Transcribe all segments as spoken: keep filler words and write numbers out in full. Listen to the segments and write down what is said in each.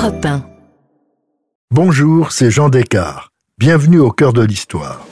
Europe un. Bonjour, c'est Jean Descartes. Bienvenue au cœur de l'histoire.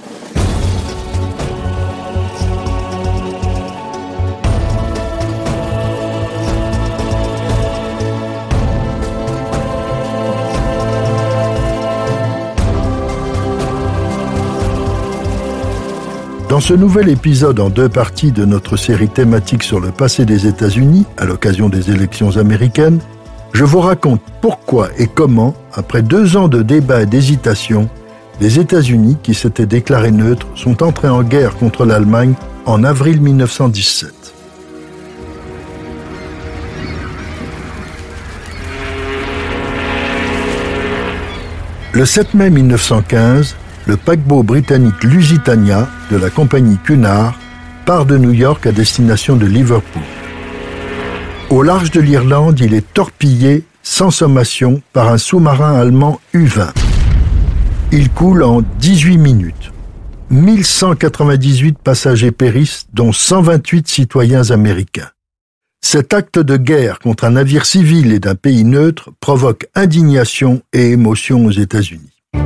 Dans ce nouvel épisode en deux parties de notre série thématique sur le passé des États-Unis, à l'occasion des élections américaines, je vous raconte pourquoi et comment, après deux ans de débats et d'hésitation, les États-Unis, qui s'étaient déclarés neutres, sont entrés en guerre contre l'Allemagne en avril mille neuf cent dix-sept. Le sept mai mille neuf cent quinze, le paquebot britannique Lusitania de la compagnie Cunard part de New York à destination de Liverpool. Au large de l'Irlande, il est torpillé sans sommation par un sous-marin allemand U vingt. Il coule en dix-huit minutes. mille cent quatre-vingt-dix-huit passagers périssent, dont cent vingt-huit citoyens américains. Cet acte de guerre contre un navire civil et d'un pays neutre provoque indignation et émotion aux États-Unis.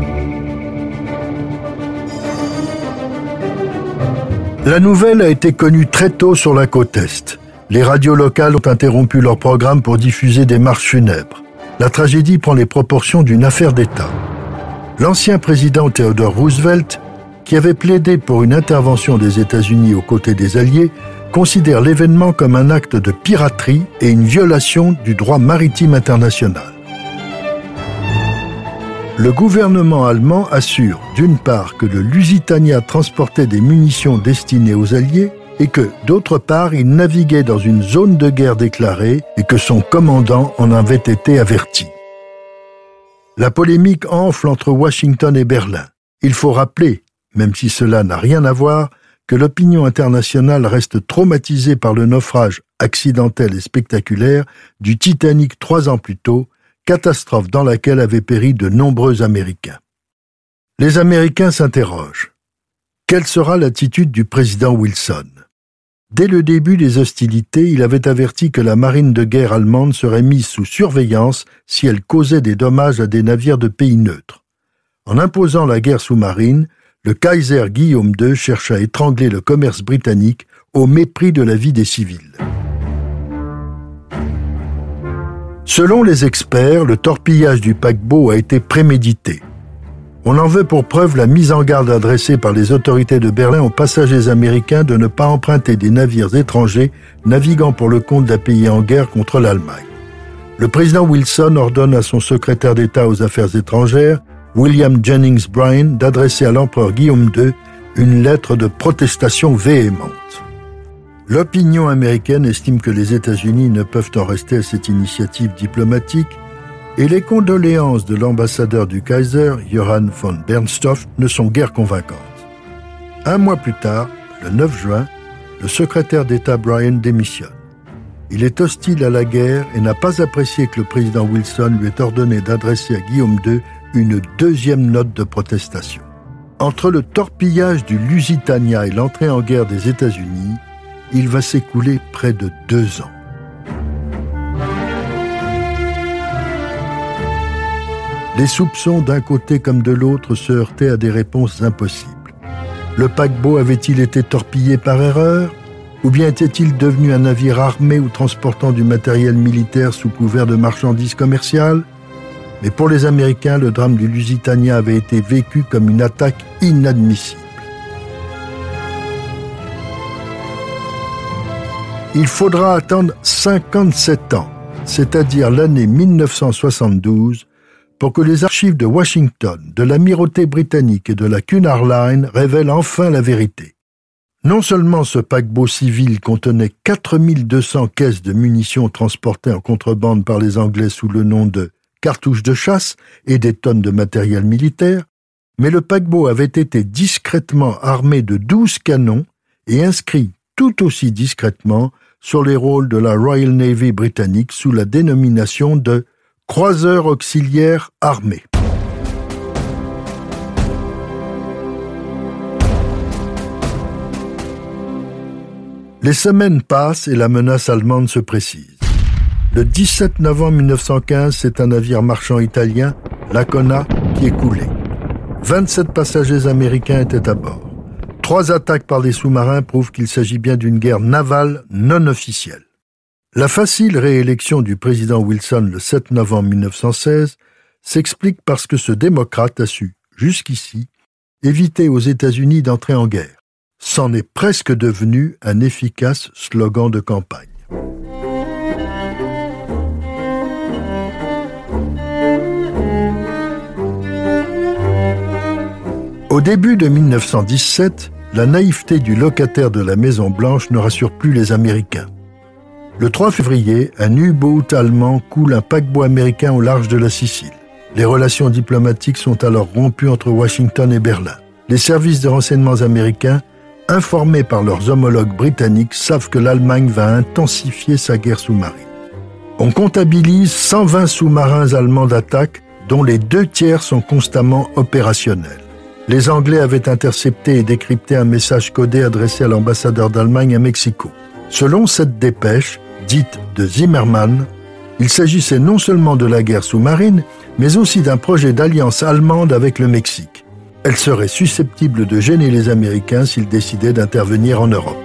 La nouvelle a été connue très tôt sur la côte Est. Les radios locales ont interrompu leur programme pour diffuser des marches funèbres. La tragédie prend les proportions d'une affaire d'État. L'ancien président Theodore Roosevelt, qui avait plaidé pour une intervention des États-Unis aux côtés des Alliés, considère l'événement comme un acte de piraterie et une violation du droit maritime international. Le gouvernement allemand assure, d'une part, que le Lusitania transportait des munitions destinées aux Alliés et que, d'autre part, il naviguait dans une zone de guerre déclarée et que son commandant en avait été averti. La polémique enfle entre Washington et Berlin. Il faut rappeler, même si cela n'a rien à voir, que l'opinion internationale reste traumatisée par le naufrage accidentel et spectaculaire du Titanic trois ans plus tôt, catastrophe dans laquelle avaient péri de nombreux Américains. Les Américains s'interrogent. Quelle sera l'attitude du président Wilson ? Dès le début des hostilités, il avait averti que la marine de guerre allemande serait mise sous surveillance si elle causait des dommages à des navires de pays neutres. En imposant la guerre sous-marine, le Kaiser Guillaume deux cherche à étrangler le commerce britannique au mépris de la vie des civils. Selon les experts, le torpillage du paquebot a été prémédité. On en veut pour preuve la mise en garde adressée par les autorités de Berlin aux passagers américains de ne pas emprunter des navires étrangers naviguant pour le compte d'un pays en guerre contre l'Allemagne. Le président Wilson ordonne à son secrétaire d'État aux Affaires étrangères, William Jennings Bryan, d'adresser à l'empereur Guillaume deux une lettre de protestation véhémente. L'opinion américaine estime que les États-Unis ne peuvent en rester à cette initiative diplomatique et les condoléances de l'ambassadeur du Kaiser, Johann von Bernstorff, ne sont guère convaincantes. Un mois plus tard, le neuf juin, le secrétaire d'État Bryan démissionne. Il est hostile à la guerre et n'a pas apprécié que le président Wilson lui ait ordonné d'adresser à Guillaume deux une deuxième note de protestation. Entre le torpillage du Lusitania et l'entrée en guerre des États-Unis, il va s'écouler près de deux ans. Les soupçons d'un côté comme de l'autre se heurtaient à des réponses impossibles. Le paquebot avait-il été torpillé par erreur ? Ou bien était-il devenu un navire armé ou transportant du matériel militaire sous couvert de marchandises commerciales ? Mais pour les Américains, le drame du Lusitania avait été vécu comme une attaque inadmissible. Il faudra attendre cinquante-sept ans, c'est-à-dire l'année mille neuf cent soixante-douze, pour que les archives de Washington, de l'amirauté britannique et de la Cunard Line révèlent enfin la vérité. Non seulement ce paquebot civil contenait quatre mille deux cents caisses de munitions transportées en contrebande par les Anglais sous le nom de cartouches de chasse et des tonnes de matériel militaire, mais le paquebot avait été discrètement armé de douze canons et inscrit tout aussi discrètement sur les rôles de la Royal Navy britannique sous la dénomination de « croiseur auxiliaire armé ». Les semaines passent et la menace allemande se précise. Le dix-sept novembre mille neuf cent quinze, c'est un navire marchand italien, l'Ancona, qui est coulé. vingt-sept passagers américains étaient à bord. Trois attaques par des sous-marins prouvent qu'il s'agit bien d'une guerre navale non officielle. La facile réélection du président Wilson le sept novembre mille neuf cent seize s'explique parce que ce démocrate a su, jusqu'ici, éviter aux États-Unis d'entrer en guerre. C'en est presque devenu un efficace slogan de campagne. Au début de mille neuf cent dix-sept, la naïveté du locataire de la Maison-Blanche ne rassure plus les Américains. Le trois février, un U-boat allemand coule un paquebot américain au large de la Sicile. Les relations diplomatiques sont alors rompues entre Washington et Berlin. Les services de renseignements américains, informés par leurs homologues britanniques, savent que l'Allemagne va intensifier sa guerre sous-marine. On comptabilise cent vingt sous-marins allemands d'attaque, dont les deux tiers sont constamment opérationnels. Les Anglais avaient intercepté et décrypté un message codé adressé à l'ambassadeur d'Allemagne à Mexico. Selon cette dépêche, dite de Zimmermann, il s'agissait non seulement de la guerre sous-marine, mais aussi d'un projet d'alliance allemande avec le Mexique. Elle serait susceptible de gêner les Américains s'ils décidaient d'intervenir en Europe.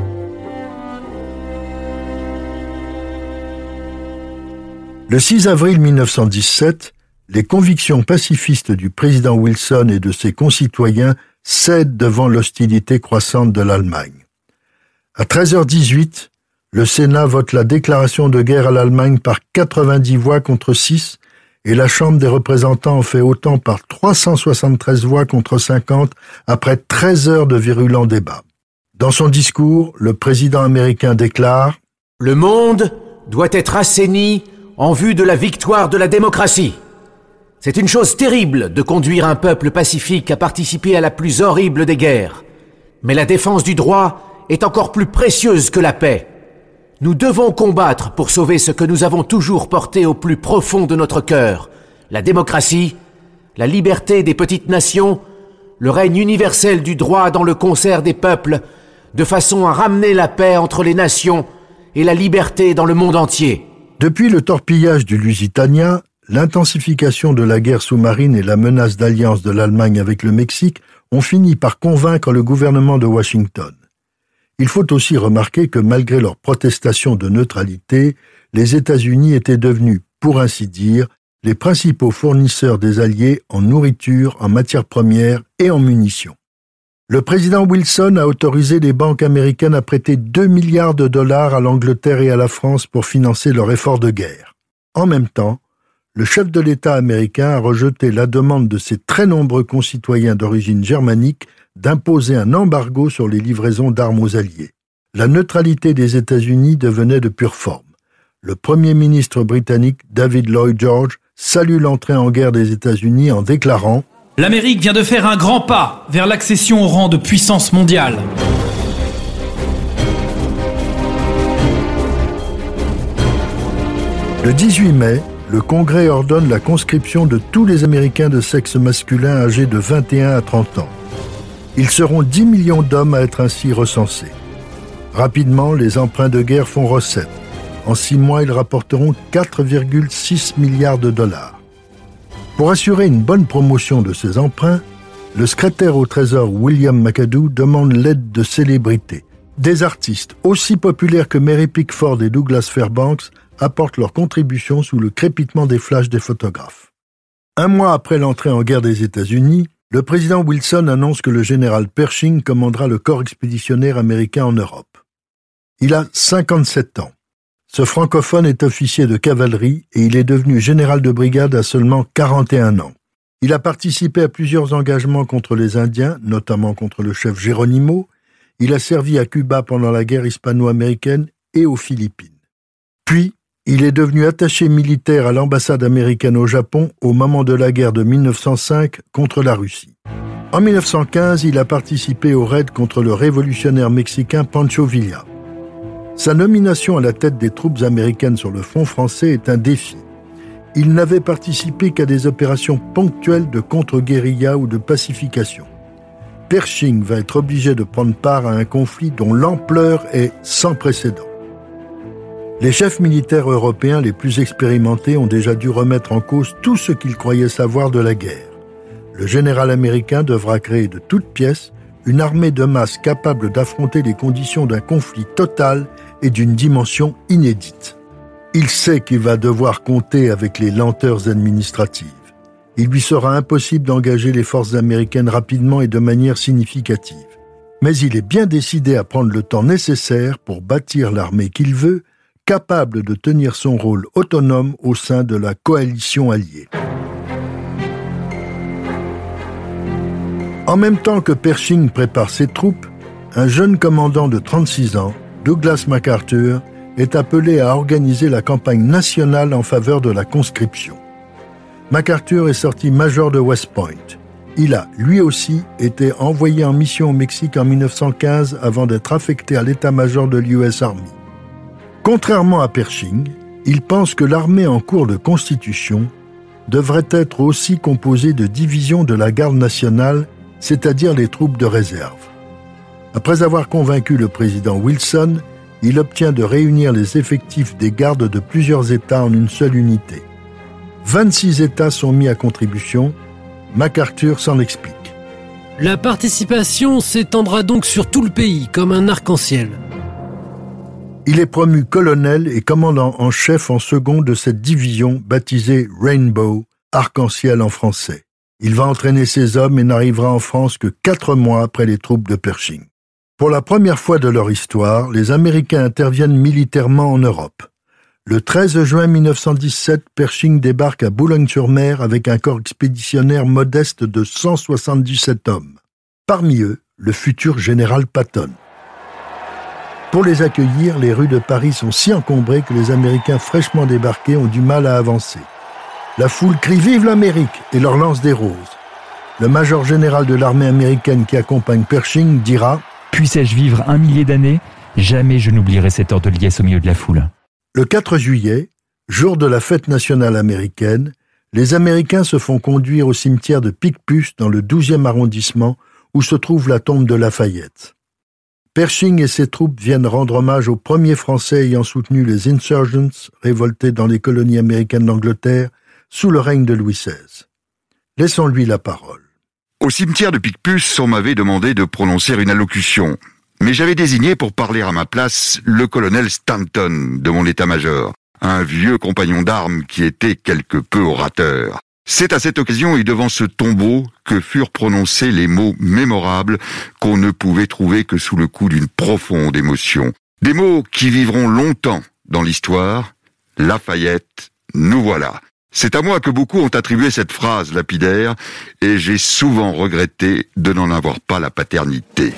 Le six avril mille neuf cent dix-sept, les convictions pacifistes du président Wilson et de ses concitoyens cèdent devant l'hostilité croissante de l'Allemagne. À treize heures dix-huit, le Sénat vote la déclaration de guerre à l'Allemagne par quatre-vingt-dix voix contre six et la Chambre des représentants en fait autant par trois cent soixante-treize voix contre cinquante après treize heures de virulents débats. Dans son discours, le président américain déclare « Le monde doit être assaini en vue de la victoire de la démocratie. C'est une chose terrible de conduire un peuple pacifique à participer à la plus horrible des guerres. Mais la défense du droit est encore plus précieuse que la paix. Nous devons combattre pour sauver ce que nous avons toujours porté au plus profond de notre cœur, la démocratie, la liberté des petites nations, le règne universel du droit dans le concert des peuples, de façon à ramener la paix entre les nations et la liberté dans le monde entier. » Depuis le torpillage du Lusitania, l'intensification de la guerre sous-marine et la menace d'alliance de l'Allemagne avec le Mexique ont fini par convaincre le gouvernement de Washington. Il faut aussi remarquer que malgré leurs protestations de neutralité, les États-Unis étaient devenus, pour ainsi dire, les principaux fournisseurs des Alliés en nourriture, en matières premières et en munitions. Le président Wilson a autorisé les banques américaines à prêter deux milliards de dollars à l'Angleterre et à la France pour financer leur effort de guerre. En même temps, le chef de l'État américain a rejeté la demande de ses très nombreux concitoyens d'origine germanique d'imposer un embargo sur les livraisons d'armes aux Alliés. La neutralité des États-Unis devenait de pure forme. Le premier ministre britannique David Lloyd George salue l'entrée en guerre des États-Unis en déclarant « L'Amérique vient de faire un grand pas vers l'accession au rang de puissance mondiale. » Le dix-huit mai, le Congrès ordonne la conscription de tous les Américains de sexe masculin âgés de vingt et un à trente ans. Ils seront dix millions d'hommes à être ainsi recensés. Rapidement, les emprunts de guerre font recette. En six mois, ils rapporteront quatre virgule six milliards de dollars. Pour assurer une bonne promotion de ces emprunts, le secrétaire au Trésor William McAdoo demande l'aide de célébrités. Des artistes aussi populaires que Mary Pickford et Douglas Fairbanks apportent leur contribution sous le crépitement des flashs des photographes. Un mois après l'entrée en guerre des États-Unis, le président Wilson annonce que le général Pershing commandera le corps expéditionnaire américain en Europe. Il a cinquante-sept ans. Ce francophone est officier de cavalerie et il est devenu général de brigade à seulement quarante et un ans. Il a participé à plusieurs engagements contre les Indiens, notamment contre le chef Geronimo. Il a servi à Cuba pendant la guerre hispano-américaine et aux Philippines. Puis, il est devenu attaché militaire à l'ambassade américaine au Japon au moment de la guerre de mille neuf cent cinq contre la Russie. En mille neuf cent quinze, il a participé au raid contre le révolutionnaire mexicain Pancho Villa. Sa nomination à la tête des troupes américaines sur le front français est un défi. Il n'avait participé qu'à des opérations ponctuelles de contre-guérilla ou de pacification. Pershing va être obligé de prendre part à un conflit dont l'ampleur est sans précédent. Les chefs militaires européens les plus expérimentés ont déjà dû remettre en cause tout ce qu'ils croyaient savoir de la guerre. Le général américain devra créer de toutes pièces une armée de masse capable d'affronter les conditions d'un conflit total et d'une dimension inédite. Il sait qu'il va devoir compter avec les lenteurs administratives. Il lui sera impossible d'engager les forces américaines rapidement et de manière significative. Mais il est bien décidé à prendre le temps nécessaire pour bâtir l'armée qu'il veut, capable de tenir son rôle autonome au sein de la coalition alliée. En même temps que Pershing prépare ses troupes, un jeune commandant de trente-six ans, Douglas MacArthur, est appelé à organiser la campagne nationale en faveur de la conscription. MacArthur est sorti major de West Point. Il a, lui aussi, été envoyé en mission au Mexique en mille neuf cent quinze avant d'être affecté à l'état-major de l'U S Army. Contrairement à Pershing, il pense que l'armée en cours de constitution devrait être aussi composée de divisions de la garde nationale, c'est-à-dire les troupes de réserve. Après avoir convaincu le président Wilson, il obtient de réunir les effectifs des gardes de plusieurs États en une seule unité. vingt-six États sont mis à contribution. MacArthur s'en explique. La participation s'étendra donc sur tout le pays, comme un arc-en-ciel. Il est promu colonel et commandant en chef en second de cette division baptisée Rainbow, arc-en-ciel en français. Il va entraîner ses hommes et n'arrivera en France que quatre mois après les troupes de Pershing. Pour la première fois de leur histoire, les Américains interviennent militairement en Europe. Le treize juin mille neuf cent dix-sept, Pershing débarque à Boulogne-sur-Mer avec un corps expéditionnaire modeste de cent soixante-dix-sept hommes. Parmi eux, le futur général Patton. Pour les accueillir, les rues de Paris sont si encombrées que les Américains fraîchement débarqués ont du mal à avancer. La foule crie « Vive l'Amérique !» et leur lance des roses. Le major général de l'armée américaine qui accompagne Pershing dira « Puissais-je vivre un millier d'années, jamais je n'oublierai cette heure de liesse au milieu de la foule. » Le quatre juillet, jour de la fête nationale américaine, les Américains se font conduire au cimetière de Picpus dans le douzième arrondissement où se trouve la tombe de Lafayette. Pershing et ses troupes viennent rendre hommage aux premiers Français ayant soutenu les insurgents révoltés dans les colonies américaines d'Angleterre sous le règne de Louis seize. Laissons-lui la parole. Au cimetière de Picpus, on m'avait demandé de prononcer une allocution. Mais j'avais désigné pour parler à ma place le colonel Stanton de mon état-major, un vieux compagnon d'armes qui était quelque peu orateur. C'est à cette occasion et devant ce tombeau que furent prononcés les mots mémorables qu'on ne pouvait trouver que sous le coup d'une profonde émotion. Des mots qui vivront longtemps dans l'histoire. Lafayette, nous voilà. C'est à moi que beaucoup ont attribué cette phrase lapidaire et j'ai souvent regretté de n'en avoir pas la paternité.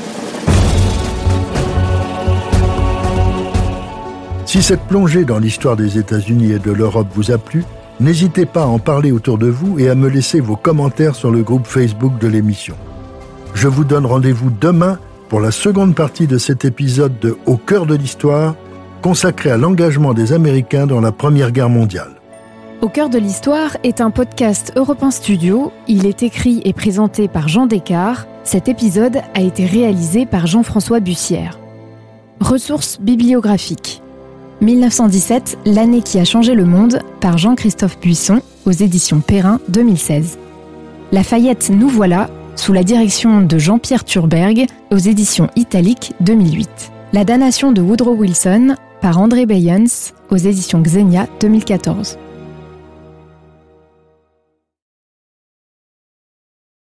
Si cette plongée dans l'histoire des États-Unis et de l'Europe vous a plu, n'hésitez pas à en parler autour de vous et à me laisser vos commentaires sur le groupe Facebook de l'émission. Je vous donne rendez-vous demain pour la seconde partie de cet épisode de Au cœur de l'histoire, consacré à l'engagement des Américains dans la Première Guerre mondiale. Au cœur de l'histoire est un podcast Europe un Studio. Il est écrit et présenté par Jean Descartes. Cet épisode a été réalisé par Jean-François Bussière. Ressources bibliographiques. mille neuf cent dix-sept, l'année qui a changé le monde, par Jean-Christophe Buisson, aux éditions Perrin, deux mille seize. Lafayette, nous voilà, sous la direction de Jean-Pierre Thurberg, aux éditions Italique, deux mille huit. La damnation de Woodrow Wilson, par André Bayens, aux éditions Xenia, deux mille quatorze.